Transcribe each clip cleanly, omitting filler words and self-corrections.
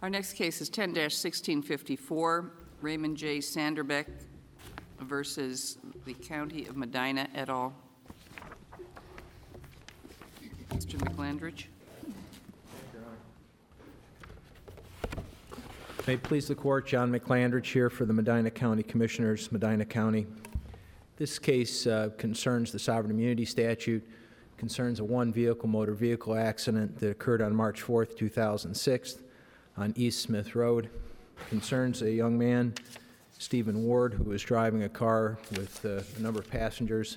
Our next case is 10-1654, Raymond J. Sanderbeck versus the County of Medina et al. Mr. McLandridge. May it please the Court, John McLandridge here for the Medina County Commissioners, Medina County. This case concerns the sovereign immunity statute, concerns a one-vehicle motor vehicle accident that occurred on March 4th, 2006 on East Smith Road. Concerns a young man, Stephen Ward, who was driving a car with a number of passengers.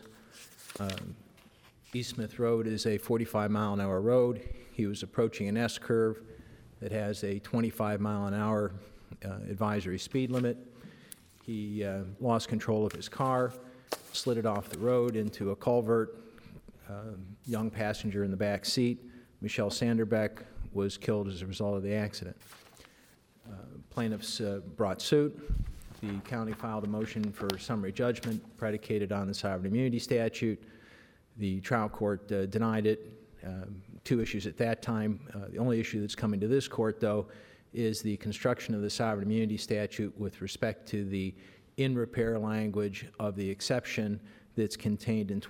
East Smith Road is a 45-mile-an-hour road. He was approaching an S-curve that has a 25-mile-an-hour advisory speed limit. He lost control of his car, slid it off the road into a culvert. Young passenger in the back seat, Michelle Sanderbeck, was killed as a result of the accident. Plaintiffs brought suit. The county filed a motion for summary judgment predicated on the sovereign immunity statute. The trial court denied it. Two issues at that time. The only issue that's coming to this court, though, is the construction of the sovereign immunity statute with respect to the in repair language of the exception that's contained in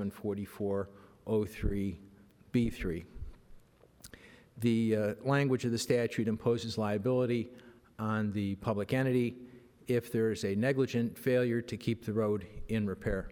2744-03B3. The language of the statute imposes liability on the public entity if there is a negligent failure to keep the road in repair.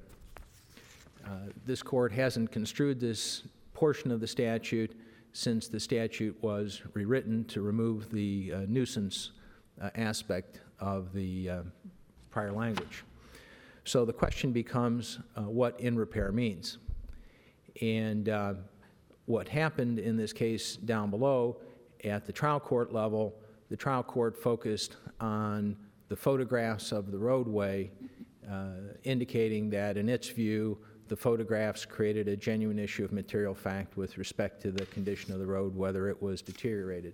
This court hasn't construed this portion of the statute since the statute was rewritten to remove the nuisance aspect of the prior language. So the question becomes what in repair means. And what happened in this case down below at the trial court level, the trial court focused on the photographs of the roadway, indicating that in its view, the photographs created a genuine issue of material fact with respect to the condition of the road, whether it was deteriorated.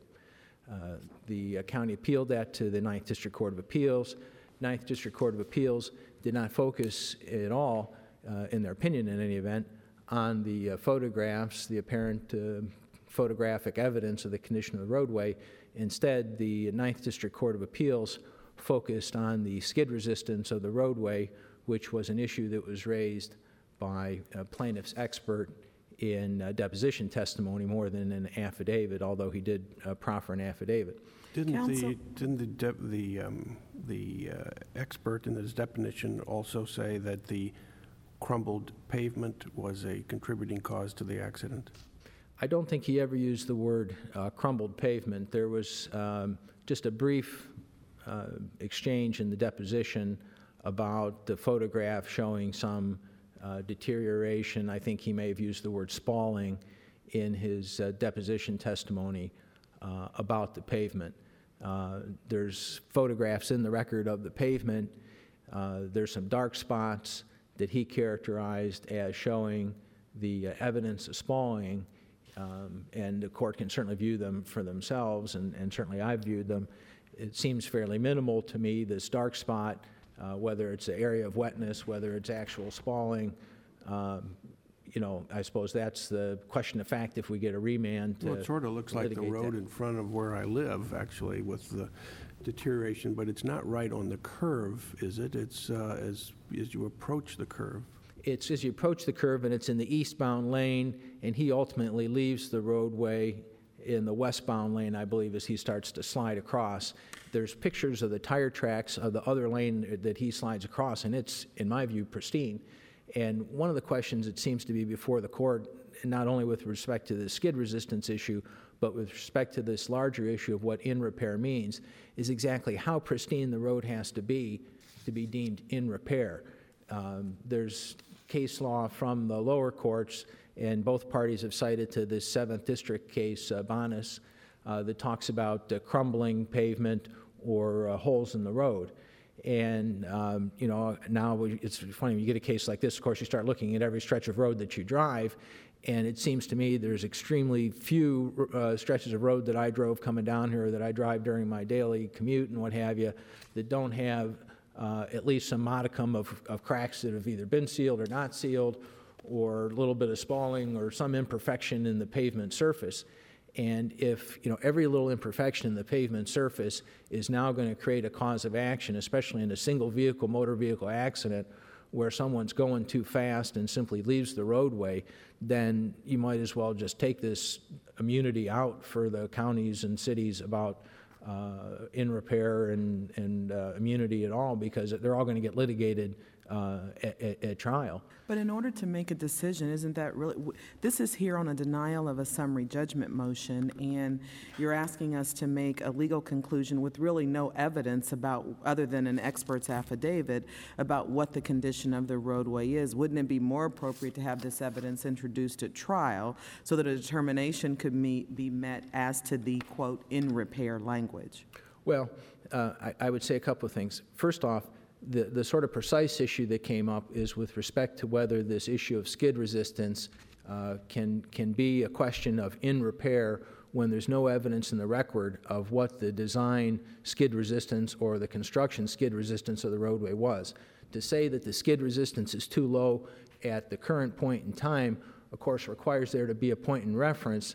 The county appealed that to the 9th District Court of Appeals. 9th District Court of Appeals did not focus at all, in their opinion in any event, on the photographs, the apparent photographic evidence of the condition of the roadway. Instead, the 9th District Court of Appeals focused on the skid resistance of the roadway, which was an issue that was raised by a plaintiff's expert in deposition testimony more than an affidavit, although he did proffer an affidavit. Didn't the expert in his definition also say that the crumbled pavement was a contributing cause to the accident? I don't think he ever used the word crumbled pavement. There was just a brief exchange in the deposition about the photograph showing some deterioration. I think he may have used the word spalling in his deposition testimony about the pavement. There's photographs in the record of the pavement. There's some dark spots that he characterized as showing the evidence of spalling, and the court can certainly view them for themselves, and certainly I've viewed them. It seems fairly minimal to me, this dark spot, whether it's an area of wetness, whether it's actual spalling. I suppose that's the question of fact if we get a remand. Well, it sort of looks like the road in front of where I live, actually, with the deterioration, but it's not right on the curve, is it? It's as you approach the curve. It's as you approach the curve, and it's in the eastbound lane, and he ultimately leaves the roadway in the westbound lane, I believe, as he starts to slide across. There's pictures of the tire tracks of the other lane that he slides across, and it's, in my view, pristine. And one of the questions that seems to be before the court, not only with respect to the skid resistance issue, but with respect to this larger issue of what in repair means, is exactly how pristine the road has to be deemed in repair. There's case law from the lower courts, and both parties have cited to this 7th District case, Bonas, that talks about crumbling pavement or holes in the road. And, now it's funny, when you get a case like this, of course, you start looking at every stretch of road that you drive, and it seems to me there's extremely few stretches of road that I drove coming down here, that I drive during my daily commute and what have you, that don't have at least some modicum of cracks that have either been sealed or not sealed, or a little bit of spalling or some imperfection in the pavement surface. And if, every little imperfection in the pavement surface is now going to create a cause of action, especially in a single vehicle, motor vehicle accident, where someone's going too fast and simply leaves the roadway, then you might as well just take this immunity out for the counties and cities about in repair and immunity at all, because they're all going to get litigated at trial. But in order to make a decision, isn't that really, this is here on a denial of a summary judgment motion, and you're asking us to make a legal conclusion with really no evidence about, other than an expert's affidavit, about what the condition of the roadway is. Wouldn't it be more appropriate to have this evidence introduced at trial so that a determination could be met as to the, quote, in repair language? Well, I would say a couple of things. First off, the sort of precise issue that came up is with respect to whether this issue of skid resistance can be a question of in repair when there's no evidence in the record of what the design skid resistance or the construction skid resistance of the roadway was. To say that the skid resistance is too low at the current point in time, of course, requires there to be a point in reference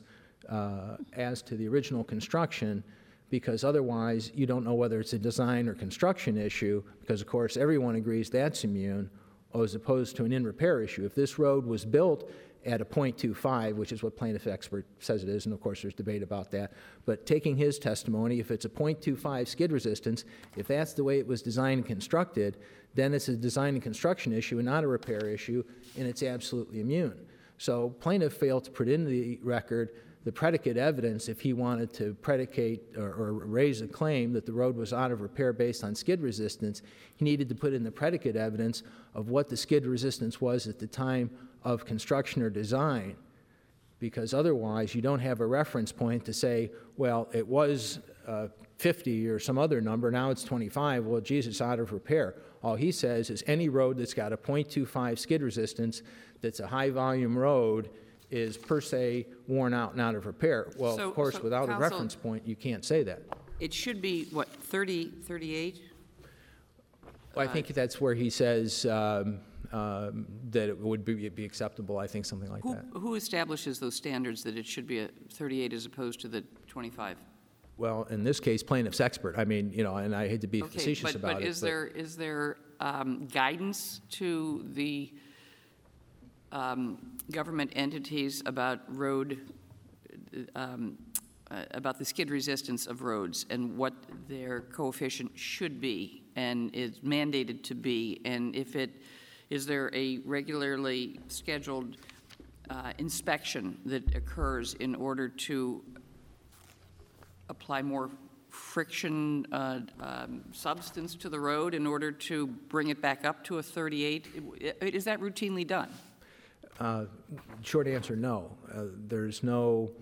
as to the original construction, because otherwise you don't know whether it's a design or construction issue, because of course everyone agrees that's immune, as opposed to an in-repair issue. If this road was built at a 0.25, which is what plaintiff's expert says it is, and of course there's debate about that, but taking his testimony, if it's a 0.25 skid resistance, if that's the way it was designed and constructed, then it's a design and construction issue and not a repair issue, and it's absolutely immune. So plaintiff failed to put into the record the predicate evidence if he wanted to predicate or raise a claim that the road was out of repair based on skid resistance. He needed to put in the predicate evidence of what the skid resistance was at the time of construction or design, because otherwise you don't have a reference point to say, well, it was 50 or some other number, now it's 25, well, geez, it's out of repair. All he says is any road that's got a 0.25 skid resistance that's a high volume road is per se worn out and out of repair. Well, of course, without a reference point, you can't say that. It should be, what, 30, 38? Well, I think that's where he says that it would be acceptable, I think, something like that. Who establishes those standards that it should be a 38 as opposed to the 25? Well, in this case, plaintiff's expert. I mean, and I hate to be facetious about it. But is there guidance to the government entities about about the skid resistance of roads and what their coefficient should be and is mandated to be? And is there a regularly scheduled inspection that occurs in order to apply more friction substance to the road in order to bring it back up to a 38? Is that routinely done? Short answer, no. There's no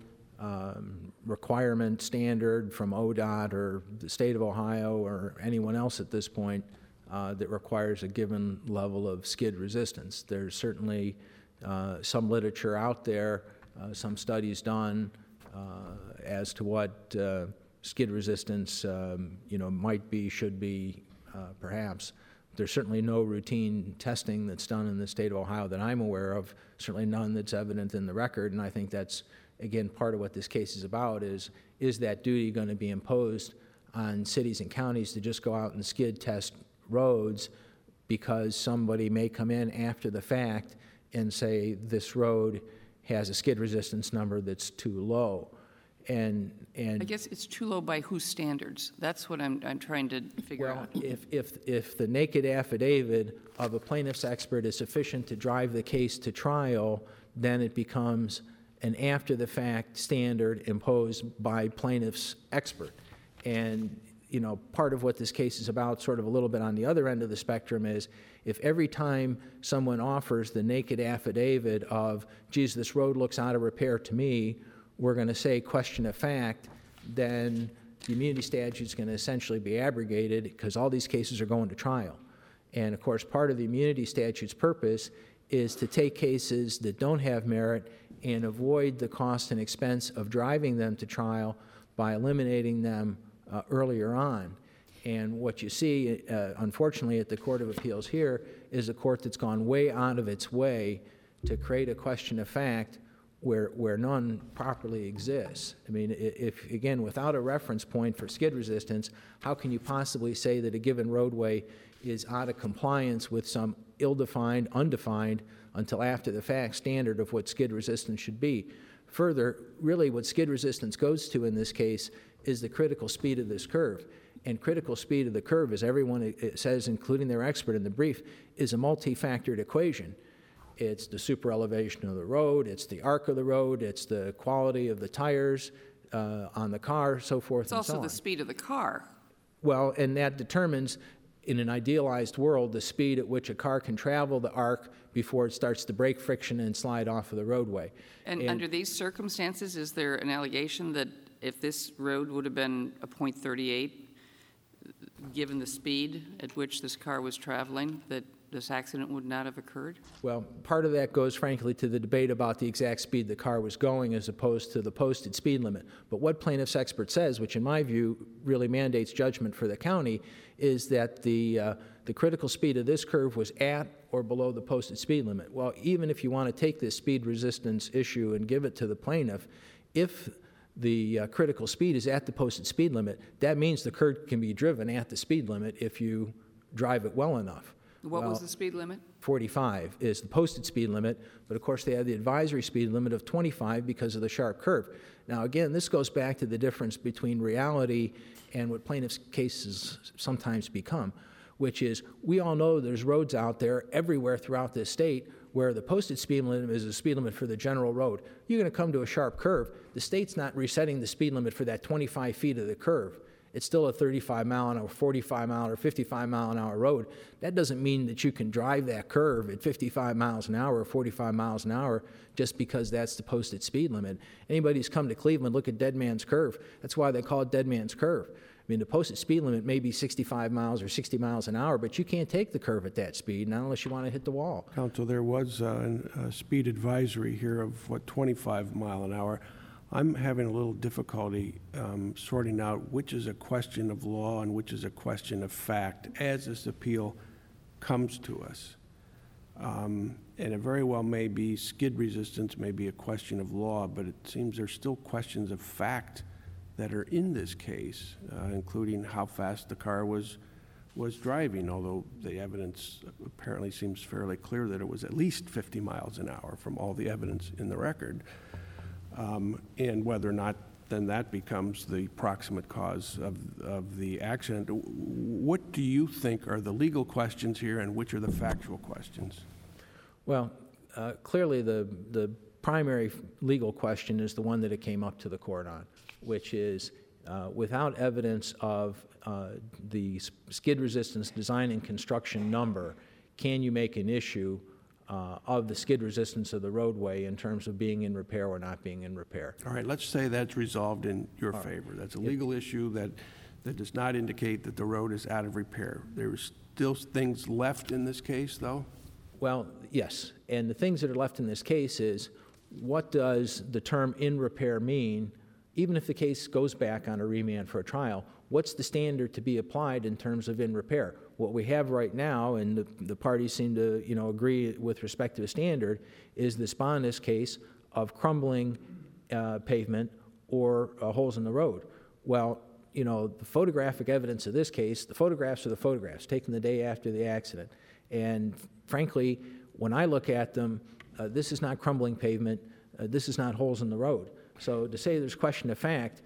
requirement standard from ODOT or the state of Ohio or anyone else at this point that requires a given level of skid resistance. There's certainly some literature out there, some studies done as to what skid resistance might be, should be, perhaps. There's certainly no routine testing that's done in the state of Ohio that I'm aware of, certainly none that's evident in the record, and I think that's, again, part of what this case is about is that duty going to be imposed on cities and counties to just go out and skid test roads because somebody may come in after the fact and say this road has a skid resistance number that's too low. And I guess it's too low by whose standards? That's what I'm trying to figure out. If the naked affidavit of a plaintiff's expert is sufficient to drive the case to trial, then it becomes an after-the-fact standard imposed by plaintiff's expert. And part of what this case is about, sort of a little bit on the other end of the spectrum, is if every time someone offers the naked affidavit of, geez, this road looks out of repair to me, we're going to say question of fact, then the immunity statute is going to essentially be abrogated because all these cases are going to trial. And of course, part of the immunity statute's purpose is to take cases that don't have merit and avoid the cost and expense of driving them to trial by eliminating them earlier on. And what you see, unfortunately, at the Court of Appeals here is a court that's gone way out of its way to create a question of fact where none properly exists. I mean, if, again, without a reference point for skid resistance, how can you possibly say that a given roadway is out of compliance with some ill-defined, undefined, until after the fact standard of what skid resistance should be? Further, really what skid resistance goes to in this case is the critical speed of this curve. And critical speed of the curve, as everyone says, including their expert in the brief, is a multi-factored equation. It's the super elevation of the road, it's the arc of the road, it's the quality of the tires on the car, so forth It's and so on. also the speed of the car. Well, and that determines, in an idealized world, the speed at which a car can travel the arc before it starts to break friction and slide off of the roadway. And under these circumstances, is there an allegation that if this road would have been a .38, given the speed at which this car was traveling, that this accident would not have occurred? Well, part of that goes, frankly, to the debate about the exact speed the car was going as opposed to the posted speed limit. But what plaintiff's expert says, which in my view really mandates judgment for the county, is that the critical speed of this curve was at or below the posted speed limit. Well, even if you want to take this speed resistance issue and give it to the plaintiff, if the critical speed is at the posted speed limit, that means the curve can be driven at the speed limit if you drive it well enough. What was the speed limit? 45 is the posted speed limit, but of course they have the advisory speed limit of 25 because of the sharp curve. Now again, this goes back to the difference between reality and what plaintiffs' cases sometimes become, which is we all know there's roads out there everywhere throughout this state where the posted speed limit is a speed limit for the general road. You're going to come to a sharp curve. The state's not resetting the speed limit for that 25 feet of the curve. It's still a 35 mile an hour, 45 mile or 55 mile an hour road. That doesn't mean that you can drive that curve at 55 miles an hour or 45 miles an hour just because that's the posted speed limit. Anybody who's come to Cleveland, look at Dead Man's Curve. That's why they call it Dead Man's Curve. I mean, the posted speed limit may be 65 miles or 60 miles an hour, but you can't take the curve at that speed, not unless you want to hit the wall. Counsel, there was a speed advisory here of, 25 mile an hour. I'm having a little difficulty sorting out which is a question of law and which is a question of fact as this appeal comes to us. And it very well may be skid resistance may be a question of law, but it seems there's still questions of fact that are in this case, including how fast the car was driving, although the evidence apparently seems fairly clear that it was at least 50 miles an hour from all the evidence in the record. And whether or not then that becomes the proximate cause of the accident. What do you think are the legal questions here and which are the factual questions? Well, clearly the primary legal question is the one that it came up to the court on, which is without evidence of the skid resistance design and construction number, can you make an issue of the skid resistance of the roadway in terms of being in repair or not being in repair? All right, let's say that's resolved in your favor. That's a legal issue that does not indicate that the road is out of repair. There's still things left in this case, though? Well, yes, and the things that are left in this case is what does the term in repair mean? Even if the case goes back on a remand for a trial, what's the standard to be applied in terms of in repair? What we have right now, and the parties seem to agree with respect to the standard, is the Sponus case of crumbling pavement or holes in the road. Well, the photographic evidence of this case, the photographs are the photographs taken the day after the accident. And frankly, when I look at them, this is not crumbling pavement, this is not holes in the road. So to say there's question of fact,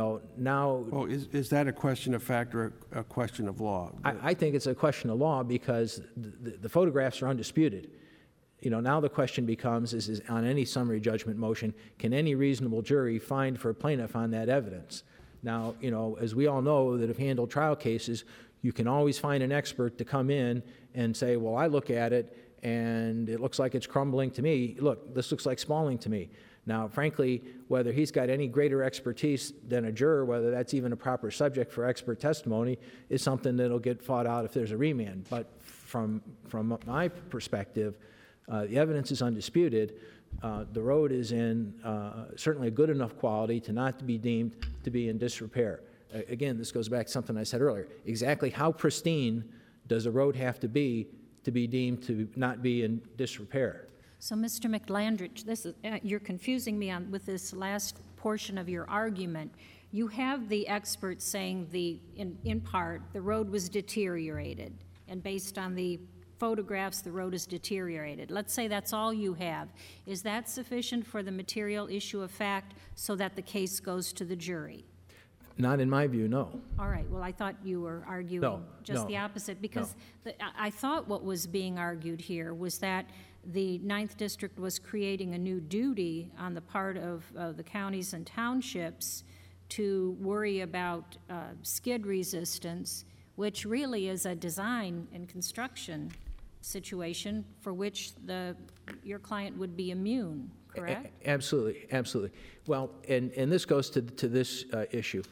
now... Well, is that a question of fact or a question of law? I think it's a question of law because the photographs are undisputed. Now the question becomes, is on any summary judgment motion, can any reasonable jury find for a plaintiff on that evidence? Now, as we all know that have handled trial cases, you can always find an expert to come in and say, well, I look at it and it looks like it's crumbling to me. Look, this looks like spalling to me. Now, frankly, whether he's got any greater expertise than a juror, whether that's even a proper subject for expert testimony, is something that'll get fought out if there's a remand. But from my perspective, the evidence is undisputed. The road is in certainly a good enough quality to not be deemed to be in disrepair. Again, this goes back to something I said earlier. Exactly how pristine does a road have to be deemed to not be in disrepair? So, Mr. McLandrich, this is, you're confusing me with this last portion of your argument. You have the experts saying in part, the road was deteriorated, and based on the photographs, the road is deteriorated. Let's say that's all you have. Is that sufficient for the material issue of fact so that the case goes to the jury? Not in my view, no. All right, well, I thought you were arguing just the opposite, because I thought what was being argued here was that the Ninth District was creating a new duty on the part of the counties and townships to worry about skid resistance, which really is a design and construction situation for which your client would be immune, correct? Absolutely, absolutely. Well, and this goes to this issue.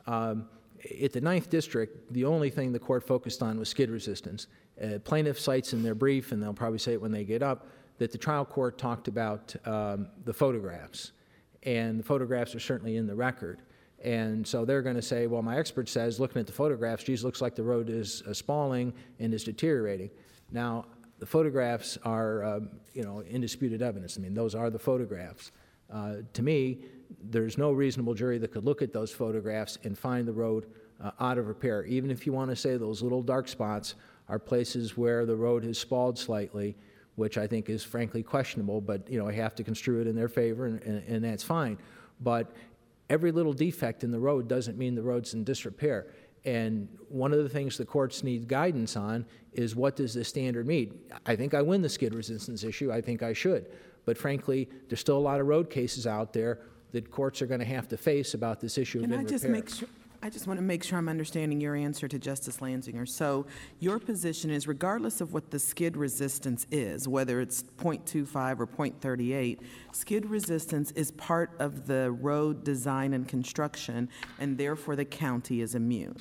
At the Ninth District, the only thing the court focused on was skid resistance. Plaintiff cites in their brief, and they'll probably say it when they get up, that the trial court talked about the photographs, and the photographs are certainly in the record. And so they're going to say, well, my expert says, looking at the photographs, geez, looks like the road is spalling and is deteriorating. Now, the photographs are, indisputed evidence. I mean, those are the photographs. To me, there's no reasonable jury that could look at those photographs and find the road out of repair. Even if you want to say those little dark spots are places where the road has spalled slightly, which I think is frankly questionable, but, I have to construe it in their favor, and that's fine. But every little defect in the road doesn't mean the road's in disrepair. And one of the things the courts need guidance on is, what does the standard mean? I think I win the skid resistance issue. I think I should. But frankly, there's still a lot of road cases out there that courts are going to have to face about this issue of in repair. I just want to make sure I'm understanding your answer to Justice Lanzinger. So your position is, regardless of what the skid resistance is, whether it's 0.25 or 0.38, skid resistance is part of the road design and construction, and therefore the county is immune.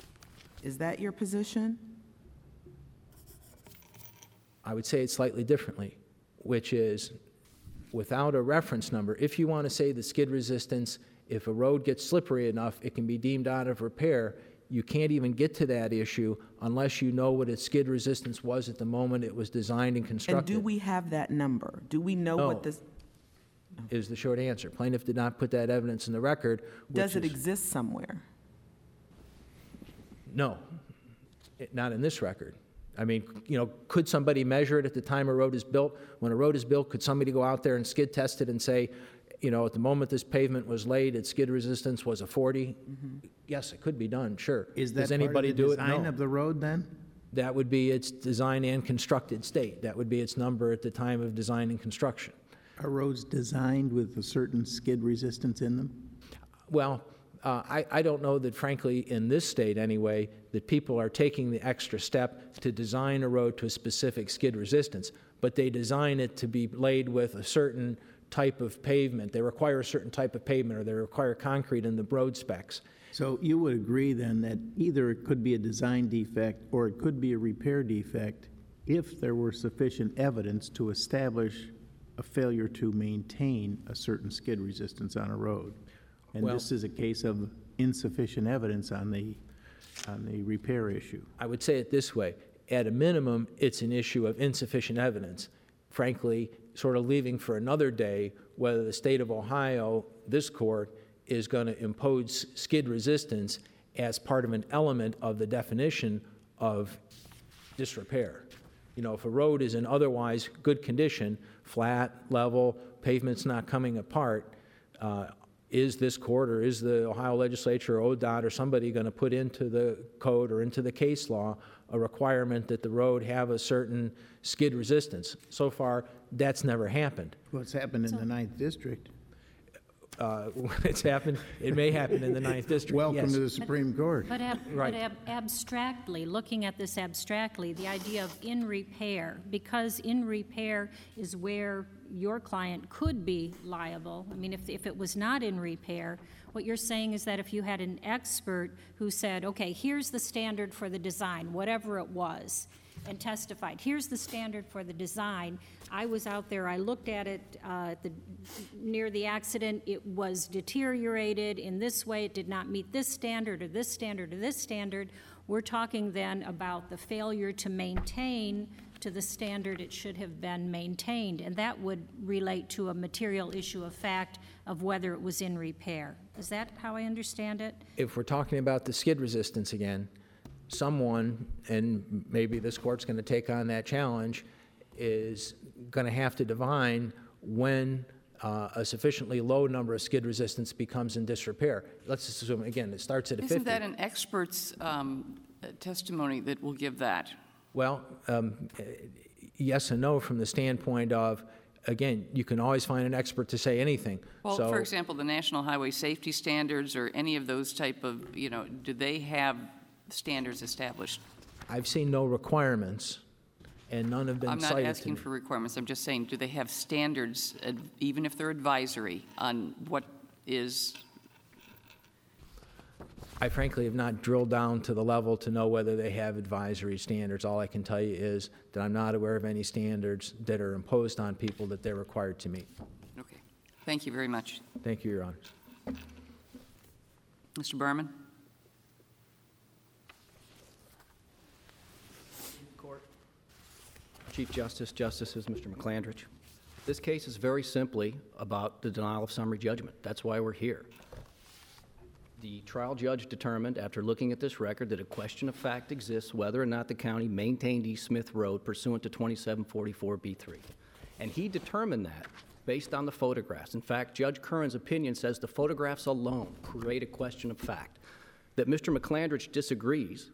Is that your position? I would say it slightly differently, which is, without a reference number, if you want to say the skid resistance, if a road gets slippery enough, it can be deemed out of repair, you can't even get to that issue unless you know what its skid resistance was at the moment it was designed and constructed. And do we have that number? Do we know what this... Is the short answer. Plaintiff did not put that evidence in the record. Does it exist somewhere? No, not in this record. I mean, could somebody measure it at the time a road is built? When a road is built, could somebody go out there and skid test it and say, at the moment this pavement was laid, its skid resistance was a 40? Mm-hmm. Yes, it could be done, sure. Does anybody do it? Design of the road then? That would be its design and constructed state. That would be its number at the time of design and construction. Are roads designed with a certain skid resistance in them? Well, I don't know that, frankly, in this state anyway, that people are taking the extra step to design a road to a specific skid resistance, but they design it to be laid with a certain type of pavement. They require a certain type of pavement, or they require concrete in the road specs. So you would agree then that either it could be a design defect or it could be a repair defect if there were sufficient evidence to establish a failure to maintain a certain skid resistance on a road. And this is a case of insufficient evidence on the repair issue. I would say it this way. At a minimum, it's an issue of insufficient evidence. Frankly, sort of leaving for another day whether the state of Ohio, this court, is going to impose skid resistance as part of an element of the definition of disrepair. If a road is in otherwise good condition, flat, level, pavement's not coming apart, is this court or is the Ohio legislature or ODOT or somebody going to put into the code or into the case law a requirement that the road have a certain skid resistance? So far, that's never happened. Well, it's happened in the Ninth District. It's happened. It may happen in the Ninth District. Welcome to the Supreme Court. But abstractly, looking at this abstractly, the idea of in repair, because in repair is where your client could be liable. I mean, if it was not in repair, what you're saying is that if you had an expert who said, okay, here's the standard for the design, whatever it was, and testified, here's the standard for the design. I was out there, I looked at it near the accident, it was deteriorated in this way, it did not meet this standard or this standard or this standard. We're talking then about the failure to maintain to the standard it should have been maintained, and that would relate to a material issue of fact of whether it was in repair. Is that how I understand it? If we're talking about the skid resistance again, someone, and maybe this court's going to take on that challenge, is going to have to divine when a sufficiently low number of skid resistance becomes in disrepair. Let's assume, again, it starts at a 50. Isn't that an expert's testimony that will give that? Well, yes and no from the standpoint of, again, you can always find an expert to say anything. Well, So, for example, the National Highway Safety Standards or any of those type of, do they have standards established? I've seen no requirements, and none have been I'm cited not asking to me. for requirements. I'm just saying, do they have standards, even if they're advisory, on what is? I frankly have not drilled down to the level to know whether they have advisory standards. All I can tell you is that I'm not aware of any standards that are imposed on people that they're required to meet. Okay. Thank you very much. Thank you, Your Honors. Mr. Berman? Chief Justice, Justices, Mr. McClandridge. This case is very simply about the denial of summary judgment. That's why we're here. The trial judge determined, after looking at this record, that a question of fact exists whether or not the county maintained East Smith Road pursuant to 2744B3. And he determined that based on the photographs. In fact, Judge Curran's opinion says the photographs alone create a question of fact. That Mr. McClandridge disagrees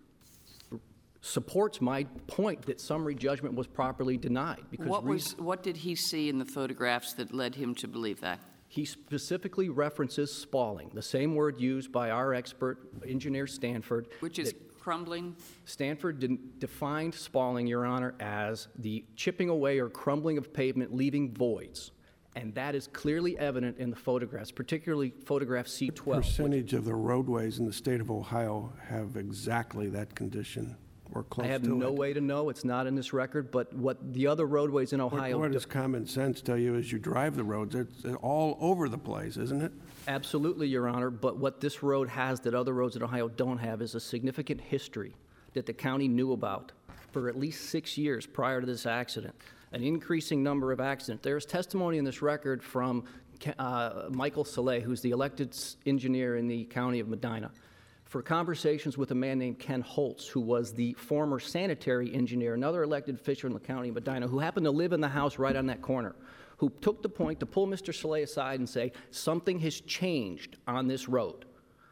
supports my point that summary judgment was properly denied. Because What did he see in the photographs that led him to believe that? he specifically references spalling, the same word used by our expert engineer Stanford. Which is crumbling? Stanford defined spalling, Your Honor, as the chipping away or crumbling of pavement, leaving voids. And that is clearly evident in the photographs, particularly photograph C12. Percentage of the roadways in the state of Ohio have exactly that condition or close to it. I have no way to know. It's not in this record. But what the other roadways in Ohio What does common sense tell you as you drive the roads? It's all over the place, isn't it? Absolutely, Your Honor, but what this road has that other roads in Ohio don't have is a significant history that the county knew about for at least 6 years prior to this accident, an increasing number of accidents. There is testimony in this record from Michael Saleh, who's the elected engineer in the county of Medina, for conversations with a man named Ken Holtz, who was the former sanitary engineer, another elected official in the county of Medina, who happened to live in the house right on that corner, who took the point to pull Mr. Saleh aside and say, something has changed on this road.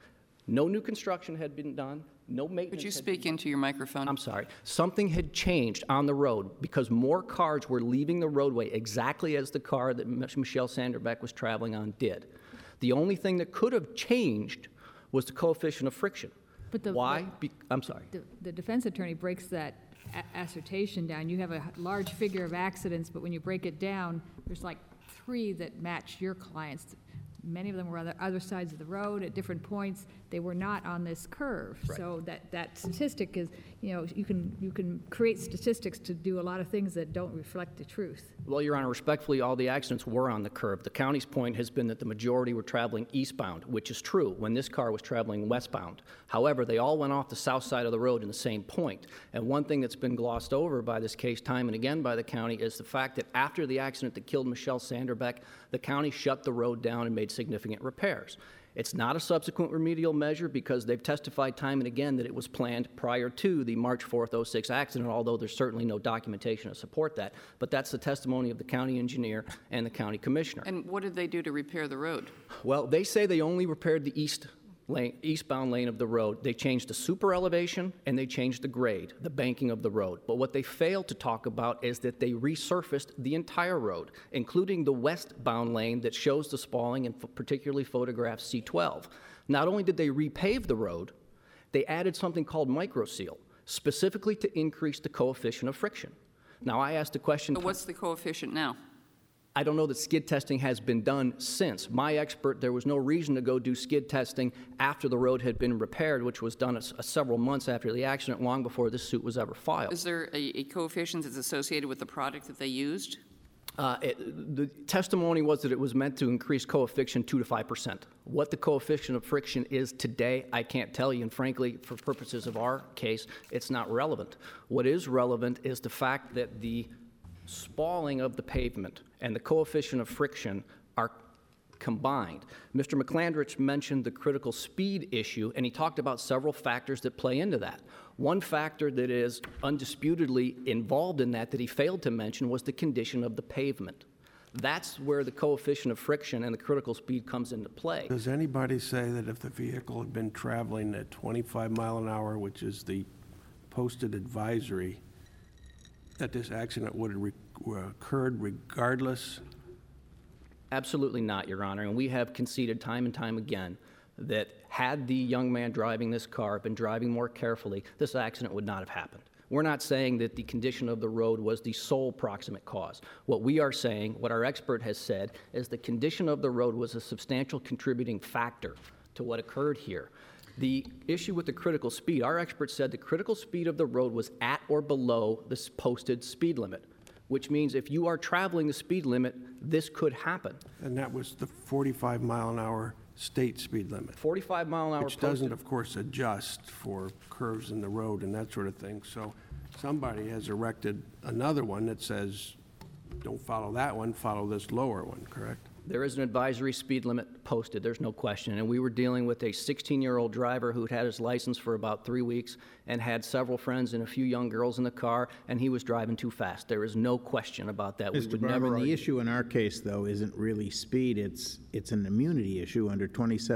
No new construction had been done, no maintenance. Could you speak into your microphone? I'm sorry. Something had changed on the road because more cars were leaving the roadway exactly as the car that Michelle Sanderbeck was traveling on did. The only thing that could have changed was the coefficient of friction. But Why? I'm sorry. The defense attorney breaks that assertion down. You have a large figure of accidents, but when you break it down, there's like 3 that match your clients. Many of them were on the other sides of the road at different points. They were not on this curve. Right. So that statistic is, you can create statistics to do a lot of things that don't reflect the truth. Well, Your Honor, respectfully, all the accidents were on the curve. The county's point has been that the majority were traveling eastbound, which is true when this car was traveling westbound. However, they all went off the south side of the road in the same point. And one thing that's been glossed over by this case time and again by the county is the fact that after the accident that killed Michelle Sanderbeck, the county shut the road down and made significant repairs. It's not a subsequent remedial measure because they've testified time and again that it was planned prior to the March 4th, 06 accident, although there's certainly no documentation to support that. But that's the testimony of the county engineer and the county commissioner. And what did they do to repair the road? Well, they say they only repaired the eastbound lane of the road. They changed the super elevation and they changed the grade, the banking of the road. But what they failed to talk about is that they resurfaced the entire road, including the westbound lane that shows the spalling and particularly photograph C12. Not only did they repave the road, they added something called microseal, specifically to increase the coefficient of friction. Now, I asked the question. So what's the coefficient now? I don't know that skid testing has been done since. My expert, there was no reason to go do skid testing after the road had been repaired, which was done several months after the accident, long before this suit was ever filed. Is there a coefficient that's associated with the product that they used? The testimony was that it was meant to increase coefficient 2 to 5%. What the coefficient of friction is today, I can't tell you, and frankly, for purposes of our case, it's not relevant. What is relevant is the fact that the spalling of the pavement and the coefficient of friction are combined. Mr. McClandrich mentioned the critical speed issue, and he talked about several factors that play into that. One factor that is undisputedly involved in that he failed to mention was the condition of the pavement. That's where the coefficient of friction and the critical speed comes into play. Does anybody say that if the vehicle had been traveling at 25 mile an hour, which is the posted advisory, that this accident would have occurred regardless? Absolutely not, Your Honor, and we have conceded time and time again that had the young man driving this car been driving more carefully, this accident would not have happened. We're not saying that the condition of the road was the sole proximate cause. What we are saying, what our expert has said, is the condition of the road was a substantial contributing factor to what occurred here. The issue with the critical speed, our expert said the critical speed of the road was at or below the posted speed limit, which means if you are traveling the speed limit, this could happen. And that was the 45 mile an hour state speed limit. 45 mile an hour Which posted. doesn't, of course, adjust for curves in the road and that sort of thing. So somebody has erected another one that says, don't follow that one, follow this lower one, correct? There is an advisory speed limit posted, there's no question. And we were dealing with a 16-year-old driver who'd had his license for about 3 weeks and had several friends and a few young girls in the car, and he was driving too fast. There is no question about that. We Mr. would never Barber, the argue. issue in our case, though, isn't really speed, it's an immunity issue under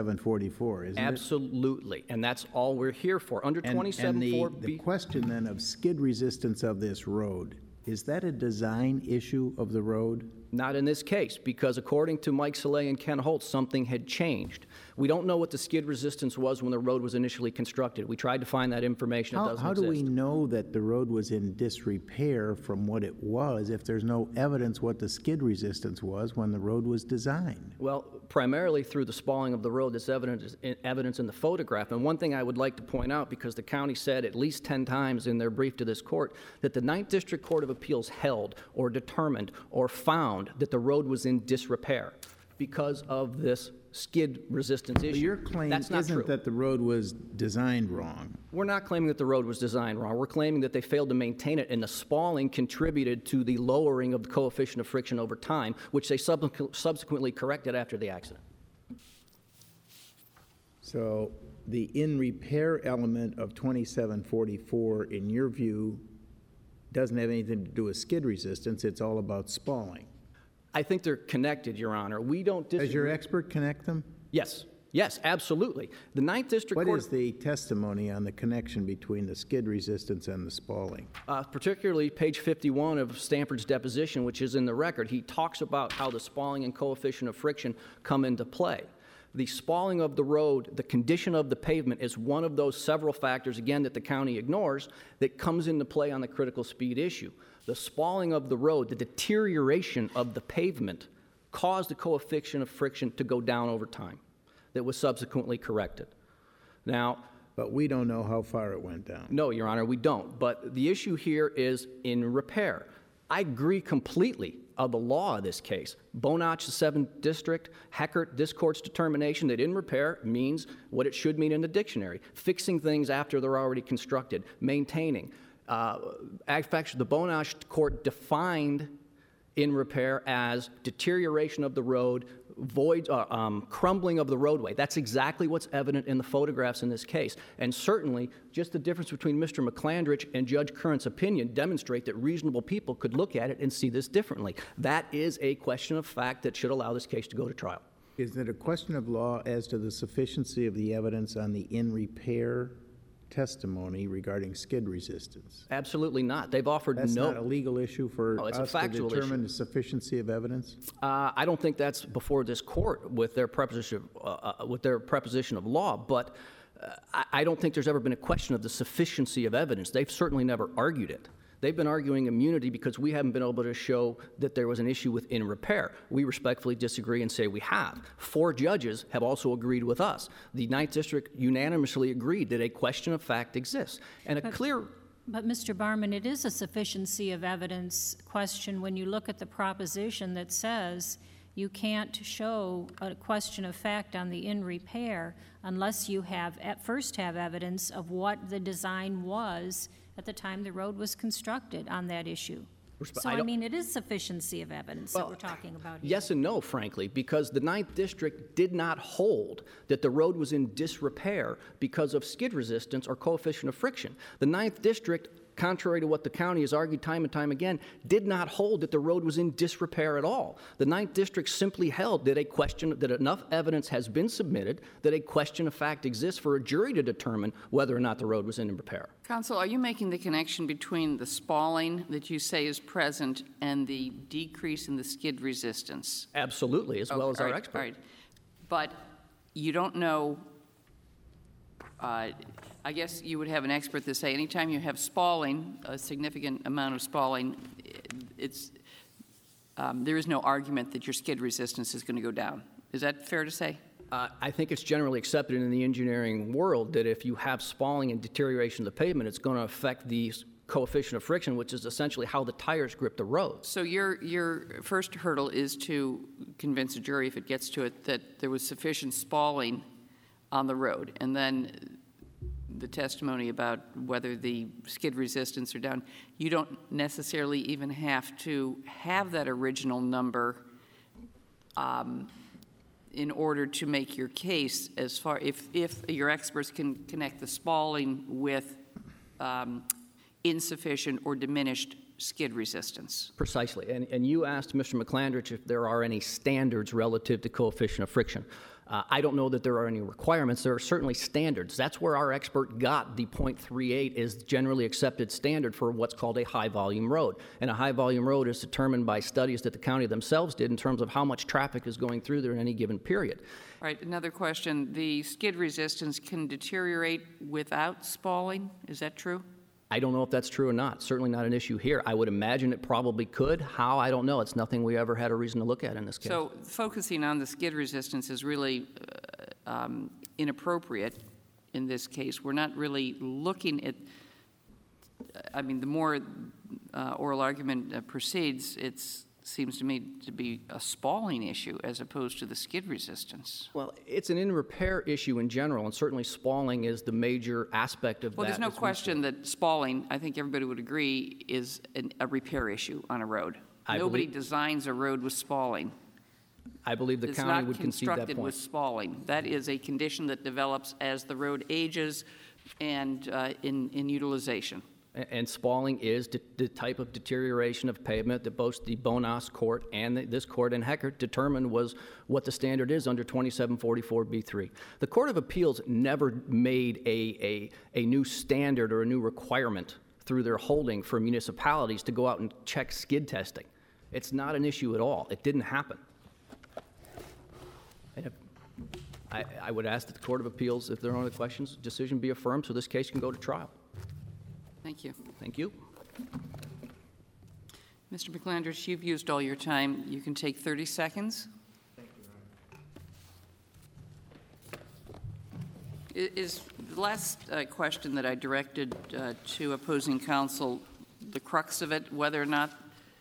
2744, isn't it? Absolutely, and that's all we're here for. Under And 27.4B. the question then of skid resistance of this road, is that a design issue of the road? Not in this case, because according to Mike Soleil and Ken Holt, something had changed. We don't know what the skid resistance was when the road was initially constructed. We tried to find that information. It doesn't How do we exist. know that the road was in disrepair from what it was if there's no evidence what the skid resistance was when the road was designed? Well, primarily through the spalling of the road, that's evidence in the photograph. And one thing I would like to point out, because the county said at least 10 times in their brief to this court, that the 9th District Court of Appeals held or determined or found that the road was in disrepair because of this skid resistance issue. But your claim That's not isn't true. that the road was designed wrong. We're not claiming that the road was designed wrong. We're claiming that they failed to maintain it, and the spalling contributed to the lowering of the coefficient of friction over time, which they subsequently corrected after the accident. So the in-repair element of 2744, in your view, doesn't have anything to do with skid resistance, it's all about spalling. I think they're connected, Your Honor. We don't disagree. Does your expert connect them? Yes. Yes, absolutely. The 9th District What Court... is the testimony on the connection between the skid resistance and the spalling? Particularly page 51 of Stanford's deposition, which is in the record, he talks about how the spalling and coefficient of friction come into play. The spalling of the road, the condition of the pavement is one of those several factors, again, that the county ignores, that comes into play on the critical speed issue. The spalling of the road, the deterioration of the pavement, caused the coefficient of friction to go down over time. That was subsequently corrected. Now, But we don't know how far it went down. no, Your Honor, we don't. But the issue here is in repair. I agree completely of the law of this case. Bonach, the 7th District, Heckert, this court's determination that in repair means what it should mean in the dictionary, fixing things after they're already constructed, maintaining. Actually, the Bonach court defined in repair as deterioration of the road, crumbling of the roadway. That's exactly what's evident in the photographs in this case. And certainly, just the difference between Mr. McClandrich and Judge Curran's opinion demonstrate that reasonable people could look at it and see this differently. That is a question of fact that should allow this case to go to trial. Is it a question of law as to the sufficiency of the evidence on the in-repair testimony regarding skid resistance? Absolutely not. They've offered That's no... not a legal issue for No, it's a us to factual determine issue. the sufficiency of evidence? I don't think that's before this court with their preposition of law, but I don't think there's ever been a question of the sufficiency of evidence. They've certainly never argued it. They've been arguing immunity because we haven't been able to show that there was an issue with in repair. We respectfully disagree and say we have. 4 judges have also agreed with us. The 9th District unanimously agreed that a question of fact exists. And a clear... But, Mr. Barman, it is a sufficiency of evidence question when you look at the proposition that says you can't show a question of fact on the in repair unless you have, at first have evidence of what the design was at the time the road was constructed on that issue. So, I mean, it is sufficiency of evidence that we're talking about here. Yes and no, frankly, because the 9th District did not hold that the road was in disrepair because of skid resistance or coefficient of friction. The 9th District, contrary to what the county has argued time and time again, did not hold that the road was in disrepair at all. The 9th District simply held that that enough evidence has been submitted that a question of fact exists for a jury to determine whether or not the road was in repair. Counsel, are you making the connection between the spalling that you say is present and the decrease in the skid resistance? Absolutely, as well as our expert. All right. But you don't know, I guess you would have an expert that say anytime you have spalling, a significant amount of spalling, there is no argument that your skid resistance is going to go down. Is that fair to say? I think it's generally accepted in the engineering world that if you have spalling and deterioration of the pavement, it's going to affect the coefficient of friction, which is essentially how the tires grip the road. So your first hurdle is to convince a jury, if it gets to it, that there was sufficient spalling on the road, and then the testimony about whether the skid resistance are down. You don't necessarily even have to have that original number in order to make your case, as far if your experts can connect the spalling with insufficient or diminished skid resistance. Precisely. And you asked Mr. McClandrich if there are any standards relative to coefficient of friction. I don't know that there are any requirements. There are certainly standards. That's where our expert got the 0.38 is generally accepted standard for what's called a high-volume road. And a high-volume road is determined by studies that the county themselves did in terms of how much traffic is going through there in any given period. All right, another question. The skid resistance can deteriorate without spalling. Is that true? I don't know if that's true or not. Certainly not an issue here. I would imagine it probably could. How? I don't know. It's nothing we ever had a reason to look at in this case. So focusing on the skid resistance is really inappropriate in this case. We're not really looking at, I mean, the more oral argument proceeds, it seems to me to be a spalling issue as opposed to the skid resistance. Well, it's an in-repair issue in general, and certainly spalling is the major aspect of that. Well, there's no question that spalling, I think everybody would agree, is a repair issue on a road. Nobody designs a road with spalling. I believe the county would concede that point. It's not constructed with spalling. That is a condition that develops as the road ages and in utilization. And spalling is the type of deterioration of pavement that both the Bonas Court and this court in Heckert determined was what the standard is under 2744B3. The Court of Appeals never made a new standard or a new requirement through their holding for municipalities to go out and check skid testing. It's not an issue at all. It didn't happen. And I would ask that the Court of Appeals, if there are other questions, decision be affirmed so this case can go to trial. Thank you. Thank you. Mr. McClandrich, you've used all your time. You can take 30 seconds. Thank you, Your Honor. Is the last question that I directed to opposing counsel the crux of it, whether or not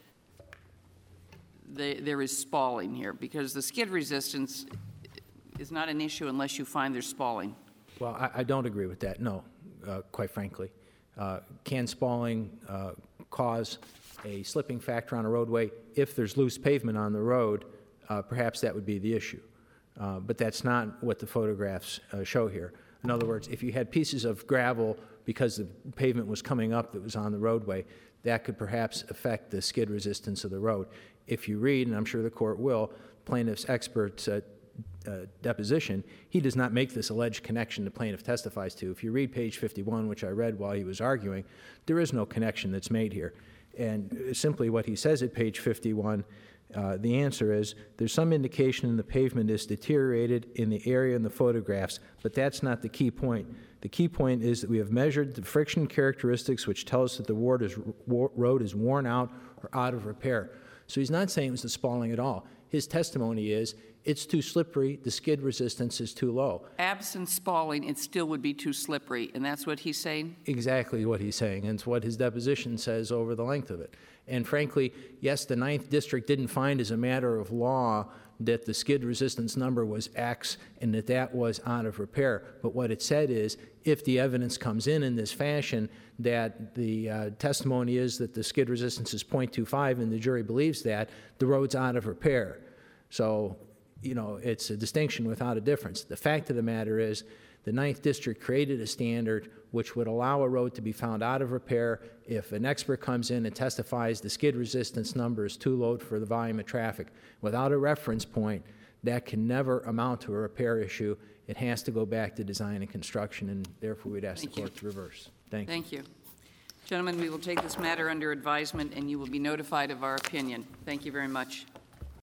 there is spalling here? Because the skid resistance is not an issue unless you find there's spalling. Well, I don't agree with that, no, quite frankly. Can spalling cause a slipping factor on a roadway? If there's loose pavement on the road, perhaps that would be the issue. But that's not what the photographs show here. In other words, if you had pieces of gravel because the pavement was coming up that was on the roadway, that could perhaps affect the skid resistance of the road. If you read, and I'm sure the court will, plaintiff's expert's deposition, he does not make this alleged connection the plaintiff testifies to. If you read page 51, which I read while he was arguing, there is no connection that's made here. And simply what he says at page 51, the answer is, there's some indication the pavement is deteriorated in the area in the photographs, but that's not the key point. The key point is that we have measured the friction characteristics, which tell us that the road is worn out or out of repair. So he's not saying it was the spalling at all. His testimony is, it's too slippery, the skid resistance is too low. Absent spalling, it still would be too slippery, and that's what he's saying? Exactly what he's saying, and it's what his deposition says over the length of it. And frankly, yes, the 9th District didn't find as a matter of law that the skid resistance number was X and that that was out of repair. But what it said is, if the evidence comes in this fashion, that the testimony is that the skid resistance is 0.25 and the jury believes that, the road's out of repair. So, you know, it's a distinction without a difference. The fact of the matter is, the 9th District created a standard which would allow a road to be found out of repair if an expert comes in and testifies the skid resistance number is too low for the volume of traffic. Without a reference point, that can never amount to a repair issue. It has to go back to design and construction, and therefore we'd ask the court to reverse. Thank you. Thank you. Gentlemen, we will take this matter under advisement, and you will be notified of our opinion. Thank you very much.